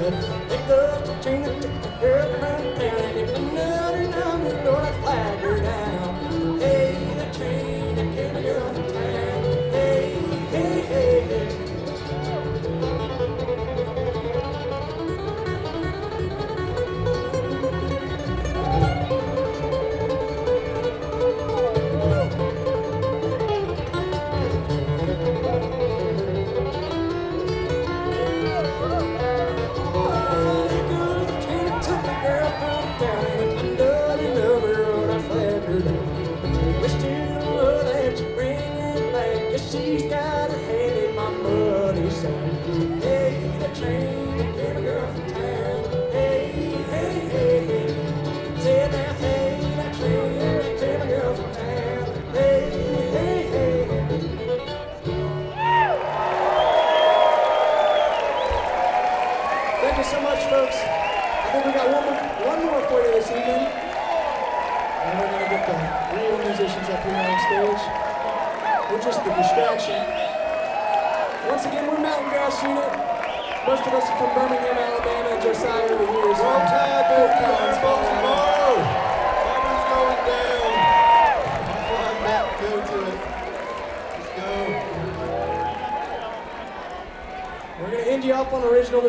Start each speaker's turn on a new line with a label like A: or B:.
A: They love to chain it to the girl around town, and if another number, Lord, I flag her down. Hey, the train that carried my girl from town. Hey, hey, hey, hey. She's got her hand in my muddy sand. Hey, the train that carried my girl from town. Hey, hey, hey, hey. Say now, hey, that train that carried my girl from town. Hey, hey, hey, hey. Thank you so much, folks. I think we got one more for you this evening. And we're going to get the real musicians up here on stage. We're just the distraction. Once again, we're Mountain Grass Unit. Most of us are from Birmingham, Alabama, and Josiah over here.
B: Roll Tide, Baltimore, Baltimore! Bubba's going down. I'm flying back to go to it. Let's go.
A: We're going to end you off on original